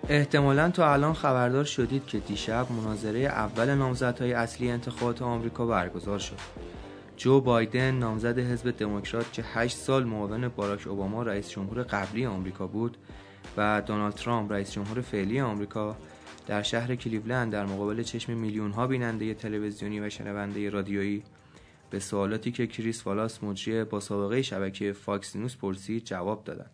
احتمالاً تا الان خبردار شدید که دیشب مناظره اول نامزدهای اصلی انتخابات آمریکا برگزار شد. جو بایدن نامزد حزب دموکرات که 8 سال معاون باراک اوباما رئیس جمهور قبلی آمریکا بود و دونالد ترامپ رئیس جمهور فعلی آمریکا در شهر کلیولند در مقابل چشم میلیون‌ها بیننده تلویزیونی و شنونده رادیویی به سوالاتی که کریس والاس مجری با سابقه شبکه فاکس نیوز پرسید جواب دادند.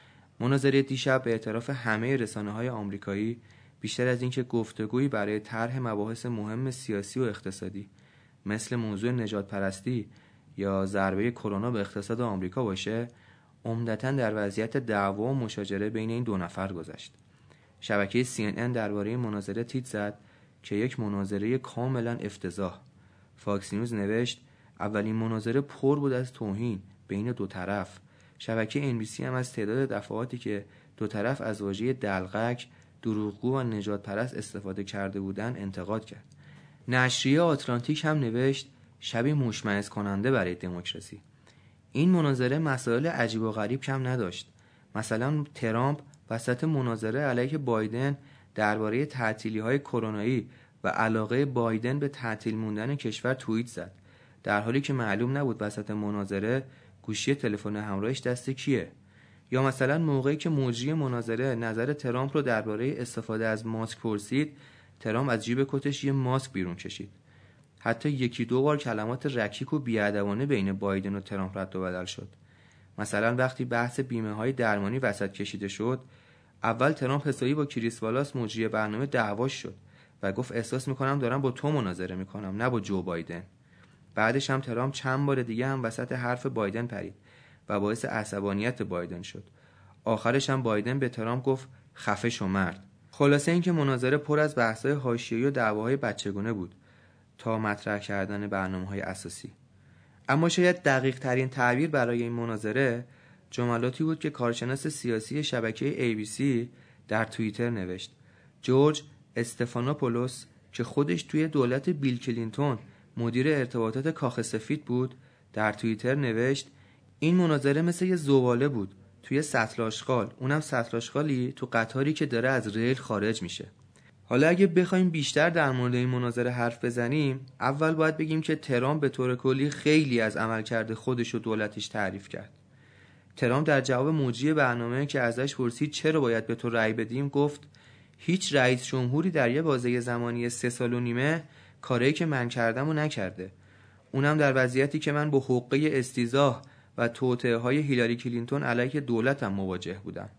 مناظره دیشب به اعتراف همه رسانه‌های آمریکایی بیشتر از اینکه گفتگویی برای طرح مباحث مهم سیاسی و اقتصادی مثل موضوع نژاد پرستی یا ضربه کرونا به اقتصاد آمریکا باشه، عمدتاً در وضعیت دعوا و مشاجره بین این دو نفر گذشت. شبکه CNN درباره مناظره تیتر زد که یک مناظره کاملاً افتضاح. فاکس نیوز نوشت اولین مناظره پر بود از توهین بین دو طرف. شبکه NBC هم از تعداد دفعاتی که دو طرف از واژه دلقک، دروغگو و نژاد پرست استفاده کرده بودند انتقاد کرد. نشریه آتلانتیک هم نوشت شبی مشمئز کننده برای دموکراسی. این مناظره مسائل عجیب و غریب کم نداشت. مثلا ترامپ وسط مناظره علیه بایدن درباره تعطیلی‌های کرونایی و علاقه بایدن به تعطیل موندن کشور توییت زد، در حالی که معلوم نبود وسط مناظره گوشی تلفن همراهش دست کیه. یا مثلا موقعی که مجری مناظره نظر ترامپ رو درباره استفاده از ماسک پرسید، ترامپ از جیب کتش یه ماسک بیرون کشید. حتی یکی دو بار کلمات رکیک و بی‌ادبانه بین بایدن و ترامپ رد و بدل شد. مثلا وقتی بحث بیمه‌های درمانی وسط کشیده شد، اول ترامپ حسابی با کریس والاس مجری برنامه دعواش شد و گفت احساس می‌کنم دارم با تو مناظره می‌کنم نه با جو بایدن. بعدش هم ترامپ چند بار دیگه هم وسط حرف بایدن پرید و باعث عصبانیت بایدن شد. آخرش هم بایدن به ترامپ گفت خفه شو مرد. خلاصه اینکه مناظره پر از بحث‌های حاشیه‌ای و دعواهای بچگونه بود تا مطرح کردن برنامه‌های اساسی. اما شاید دقیق ترین تعبیر برای این مناظره جملاتی بود که کارشناس سیاسی شبکه ABC در توییتر نوشت. جورج استفانوپولوس که خودش توی دولت بیل کلینتون مدیر ارتباطات کاخ سفید بود در توییتر نوشت این مناظره مثل یه زباله بود توی سطل آشغال، اونم سطل آشغالی تو قطاری که داره از ریل خارج میشه. حالا اگه بخوایم بیشتر در مورد این مناظره حرف بزنیم، اول باید بگیم که ترامپ به طور کلی خیلی از عملکرد خودش و دولتش تعریف کرد. ترامپ در جواب مجری برنامه که ازش پرسید چرا باید به تو رأی بدیم گفت هیچ رئیس جمهوری در یه بازه زمانی 3 سال و نیمه کاری که من کردم و نکرده، اونم در وضعیتی که من با حقه استیزاح و توطئه‌های هیلاری کلینتون علیه دولتم مواجه بودم.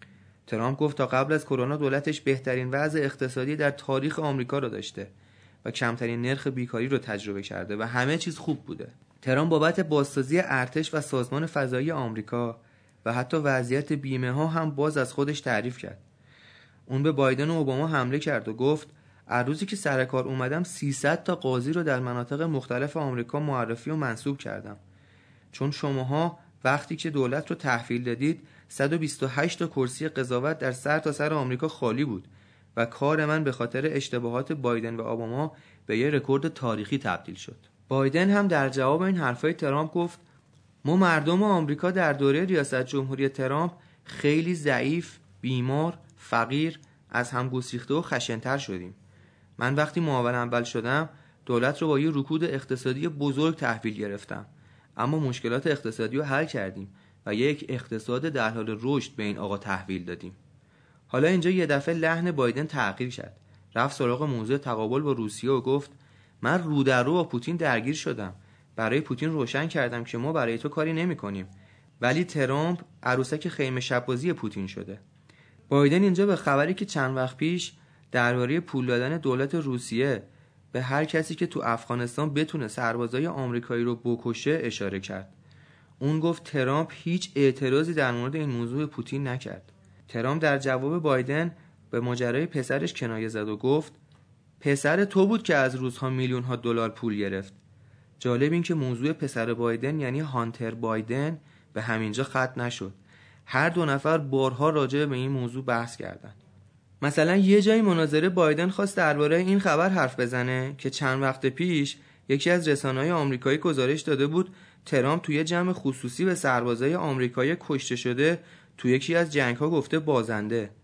ترامپ گفت تا قبل از کرونا دولتش بهترین وضع اقتصادی در تاریخ آمریکا رو داشته و کمترین نرخ بیکاری رو تجربه کرده و همه چیز خوب بوده. ترامپ بابت بازسازی ارتش و سازمان فضایی آمریکا و حتی وضعیت بیمه ها هم باز از خودش تعریف کرد. اون به بایدن و اوباما حمله کرد و گفت هر روزی که سر کار اومدم 300 تا قاضی رو در مناطق مختلف آمریکا معرفی و منصوب کردم، چون شماها وقتی که دولت رو تحویل دادید 128 تا کرسی قضاوت در سرتاسر آمریکا خالی بود و کار من به خاطر اشتباهات بایدن و اوباما به یه رکورد تاریخی تبدیل شد. بایدن هم در جواب این حرفای ترامپ گفت ما مردم آمریکا در دوره ریاست جمهوری ترامپ خیلی ضعیف، بیمار، فقیر، از هم گسیخته و خشن‌تر شدیم. من وقتی معاون اول شدم دولت رو با یه رکود اقتصادی بزرگ تحویل گرفتم، اما مشکلات اقتصادی رو حل کردیم و یک اقتصاد در حال رشد به این آقا تحویل دادیم. حالا اینجا یه دفعه لحن بایدن تغییر کرد، رفت سراغ موضوع تقابل با روسیه و گفت من رو در رو با پوتین درگیر شدم، برای پوتین روشن کردم که ما برای تو کاری نمی کنیم، ولی ترامپ عروسک خیمه شب‌بازی پوتین شده. بایدن اینجا به خبری که چند وقت پیش درباره پول دادن دولت روسیه به هر کسی که تو افغانستان بتونه سربازای آمریکایی رو بکشه اشاره کرد. اون گفت ترامپ هیچ اعتراضی در مورد این موضوع پوتین نکرد. ترامپ در جواب بایدن به ماجرای پسرش کنایه زد و گفت پسر تو بود که از روس‌ها میلیون‌ها دلار پول گرفت. جالب این که موضوع پسر بایدن یعنی هانتر بایدن به همینجا ختم نشد. هر دو نفر بارها راجع به این موضوع بحث کردند. مثلا یه جای مناظره بایدن خواست درباره این خبر حرف بزنه که چند وقت پیش یکی از رسانه‌های آمریکایی گزارش داده بود ترامپ توی جمع خصوصی به سربازای آمریکایی کشته شده توی یکی از جنگ‌ها گفته بازنده.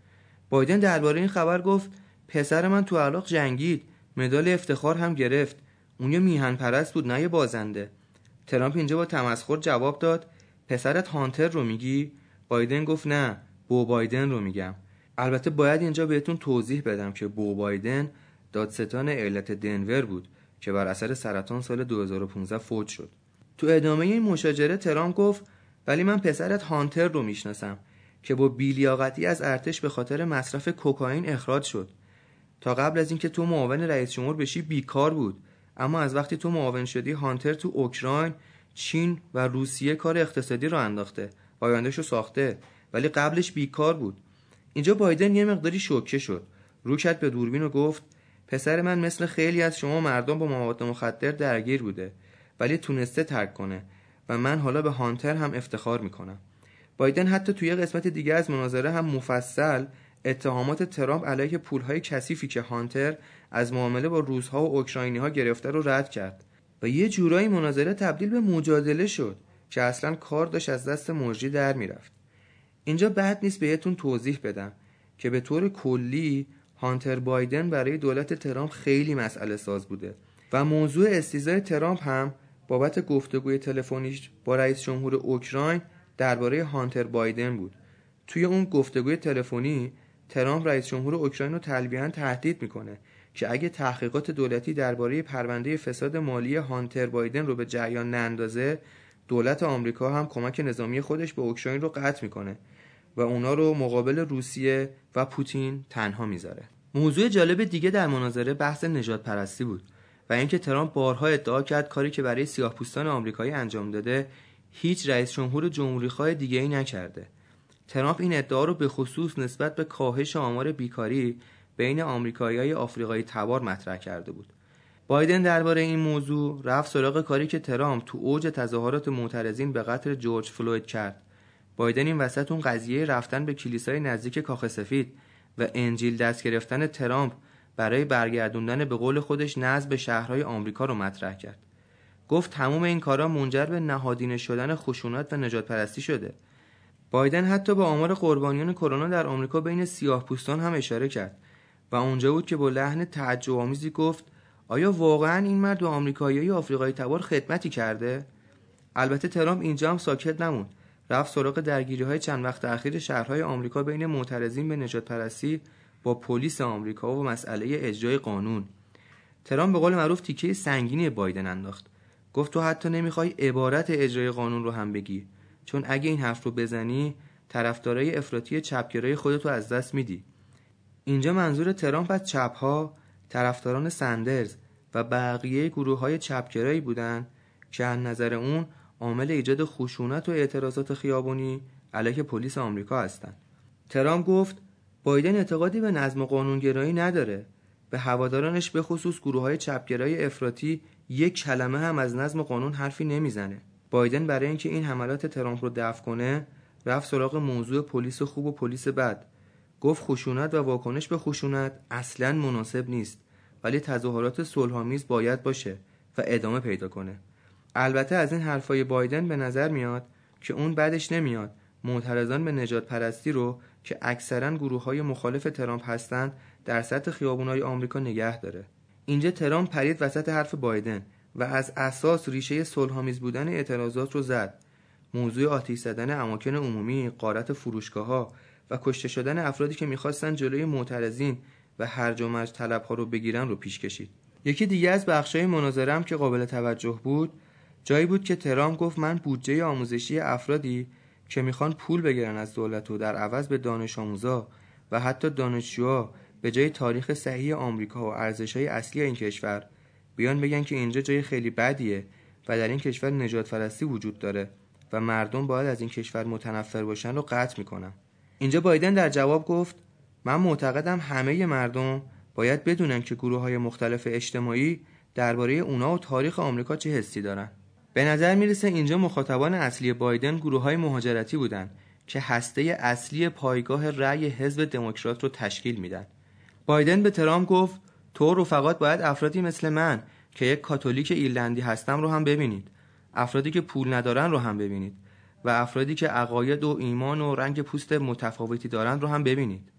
بایدن درباره این خبر گفت پسر من تو عراق جنگید، مدال افتخار هم گرفت. اون یه میهن پرست بود، نه یه بازنده. ترامپ اینجا با تمسخر جواب داد پسرت هانتر رو میگی؟ بایدن گفت نه، بو بایدن رو میگم. البته باید اینجا بهتون توضیح بدم که بو بایدن دادستان ایالت دنور بود که بر اثر سرطان سال 2015 فوت شد. تو ادامه این مشاجره ترامپ گفت ولی من پسرت هانتر رو میشناسم که با بی‌لیاقتی از ارتش به خاطر مصرف کوکائین اخراج شد. تا قبل از اینکه تو معاون رئیس جمهور بشی بیکار بود، اما از وقتی تو معاون شدی هانتر تو اوکراین، چین و روسیه کار اقتصادی رو انداخته، آینده‌شو ساخته، ولی قبلش بیکار بود. اینجا بایدن یه مقداری شوکه شد، رو کرد به دوربین و گفت پسر من مثل خیلی از شما مردم با مواد مخدر درگیر بوده، ولی تونسته ترک کنه و من حالا به هانتر هم افتخار میکنم. بایدن حتی توی قسمت دیگه از مناظره هم مفصل اتهامات ترامپ علیه پولهای کثیفی که هانتر از معامله با روس‌ها و اوکراینی‌ها گرفته رو رد کرد و یه جورایی مناظره تبدیل به مجادله شد که اصلاً کار داشت از دست مجری در میرفت. اینجا بد نیست بهتون توضیح بدم که به طور کلی هانتر بایدن برای دولت ترامپ خیلی مسئله ساز بوده و موضوع استیضاح ترامپ هم بابت گفتگوی تلفنیش با رئیس جمهور اوکراین درباره هانتر بایدن بود. توی اون گفتگوی تلفنی ترامپ رئیس جمهور اوکراین رو تلویحاً تهدید میکنه که اگه تحقیقات دولتی درباره پرونده فساد مالی هانتر بایدن رو به جریان ناندازه، دولت آمریکا هم کمک نظامی خودش به اوکراین رو قطع میکنه و اونا رو مقابل روسیه و پوتین تنها میذاره. موضوع جالب دیگه در مناظره بحث نژاد پرستی بود و اینکه ترامپ بارها ادعا کرد کاری که برای سیاه‌پوستان آمریکایی انجام داده هیچ رئیس جمهور جمهوری‌خواه دیگه‌ای نکرده. ترامپ این ادعا رو به خصوص نسبت به کاهش آمار بیکاری بین آمریکایی‌های آفریقایی تبار مطرح کرده بود. بایدن درباره این موضوع رفت سراغ کاری که ترامپ تو اوج تظاهرات معترضین به قتل جورج فلوید کرد. بایدن این وسط اون قضیه رفتن به کلیسای نزدیک کاخ سفید و انجیل دست گرفتن ترامپ برای برگردوندن به قول خودش نظم به شهرهای آمریکا رو مطرح کرد. گفت تمام این کارا منجر به نهادینه شدن خشونت و نژادپرستی شده. بایدن حتی به آمار قربانیان کرونا در آمریکا بین سیاه‌پوستان هم اشاره کرد و اونجا بود که با لحن تعجب‌آمیزی گفت آیا واقعاً این مرد به آمریکایی‌های آفریقایی تبار خدمتی کرده؟ البته ترامپ اینجا هم ساکت نموند. رفت سراغ درگیری‌های چند وقت اخیر شهرهای آمریکا بین معترضین به نژادپرستی با پلیس آمریکا و مسئله اجرای قانون. ترامپ به قول معروف تیکه سنگینی بایدن انداخت. گفت تو حتی نمیخوای عبارت اجرای قانون رو هم بگی، چون اگه این حرف رو بزنی طرفدارای افراطی چپگرای خودتو از دست میدی. اینجا منظور ترامپ از چپ‌ها طرفداران سندرز و بقیه گروه‌های چپگرایی بودن که از نظر اون عامل ایجاد خشونت و اعتراضات خیابانی علیه پلیس آمریکا هستند. ترامپ گفت بایدن اعتقادی به نظم و قانونگرایی نداره. به هوادارانش به خصوص گروه‌های چپگرای افراطی یک کلمه هم از نظم و قانون حرفی نمیزنه. بایدن برای اینکه این حملات ترامپ رو دفع کنه رفت سراغ موضوع پلیس خوب و پلیس بد. گفت خشونت و واکنش به خشونت اصلاً مناسب نیست، ولی تظاهرات صلح‌آمیز باید باشه و ادامه پیدا کنه. البته از این حرفای بایدن به نظر میاد که اون بعدش نمیاد معترضان به نژادپرستی رو که اکثراً گروه‌های مخالف ترامپ هستند در سطح خیابون‌های آمریکا نگه داره. اینجا ترامپ پرید وسط حرف بایدن و از اساس ریشه صلح‌آمیز بودن اعتراضات رو زد. موضوع آتش زدن اماکن عمومی، غارت فروشگاه‌ها و کشته شدن افرادی که می‌خواستن جلوی معترضین و هرج و مرج طلب‌ها رو بگیرن رو پیش کشید. یکی دیگه از بخشای مناظره هم که قابل توجه بود، جایی بود که ترامپ گفت من بودجه آموزشی افرادی که میخوان پول بگیرن از دولت و در عوض به دانش آموزا و حتی دانشجوها به جای تاریخ صحیح آمریکا و ارزش‌های اصلی این کشور بیان بگن که اینجا جای خیلی بدیه و در این کشور نژادپرستی وجود داره و مردم باید از این کشور متنفر باشن رو قطع میکنم. اینجا بایدن در جواب گفت من معتقدم همه مردم باید بدونن که گروه‌های مختلف اجتماعی درباره اونا و تاریخ آمریکا چه حسی دارن. به نظر میرسه اینجا مخاطبان اصلی بایدن گروه‌های مهاجرتی بودن که هسته اصلی پایگاه رأی حزب دموکرات رو تشکیل میدن. بایدن به ترامپ گفت تو رفقات باید افرادی مثل من که یک کاتولیک ایرلندی هستم رو هم ببینید، افرادی که پول ندارن رو هم ببینید و افرادی که عقاید و ایمان و رنگ پوست متفاوتی دارن رو هم ببینید.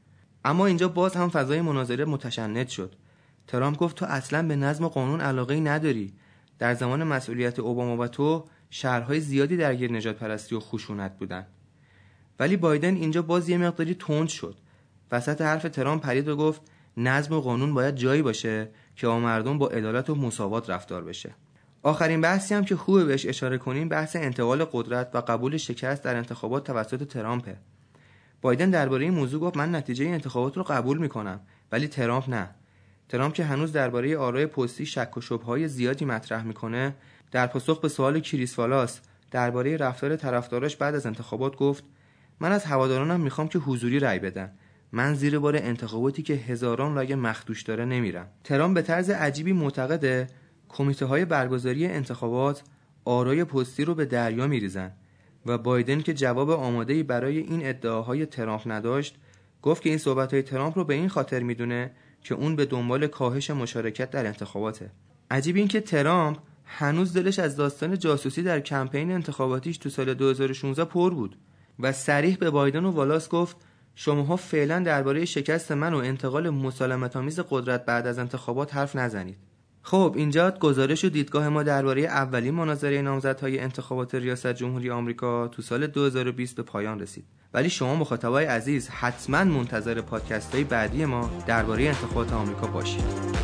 اما اینجا باز هم فضای مناظره متشنج شد. ترامپ گفت تو اصلا به نظم و قانون علاقه‌ای نداری. در زمان مسئولیت اوباما و تو شهرهای زیادی درگیر نژاد پرستی و خشونت بودن. ولی بایدن اینجا باز یه مقداری تند شد. وسط حرف ترامپ پرید و گفت نظم و قانون باید جایی باشه که مردم با عدالت و مساوات رفتار بشه. آخرین بحثی هم که خوبه بهش اشاره کنیم بحث انتقال قدرت و قبول شکست در انتخابات توسط ترامپه. بایدن درباره این موضوع گفت من نتیجه انتخابات رو قبول میکنم، ولی ترامپ نه. ترامپ که هنوز درباره آرای پستی شک و شبهه‌های زیادی مطرح میکنه، در پاسخ به سوال کریس والاس درباره رفتار طرفداراش بعد از انتخابات گفت من از هوادارانم میخوام که حضوری رأی بدن. من زیر بار انتخاباتی که هزاران رأی مخدوش داره نمیرم. ترامپ به طرز عجیبی معتقده کمیته‌های برگزاری انتخابات آرای پستی رو به دریا میریزن و بایدن که جواب آماده‌ای برای این ادعاهای ترامپ نداشت، گفت که این صحبت‌های ترامپ رو به این خاطر میدونه که اون به دنبال کاهش مشارکت در انتخاباته. عجیب این که ترامپ هنوز دلش از داستان جاسوسی در کمپین انتخاباتیش تو سال 2016 پر بود و صریح به بایدن و والاس گفت شماها فعلا درباره شکست من و انتقال مسالمت‌آمیز قدرت بعد از انتخابات حرف نزنید. خب اینجا گزارش و دیدگاه ما درباره اولین مناظره نامزدهای انتخابات ریاست جمهوری آمریکا تو سال 2020 به پایان رسید. ولی شما مخاطبای عزیز حتما منتظر پادکست‌های بعدی ما درباره انتخابات آمریکا باشید.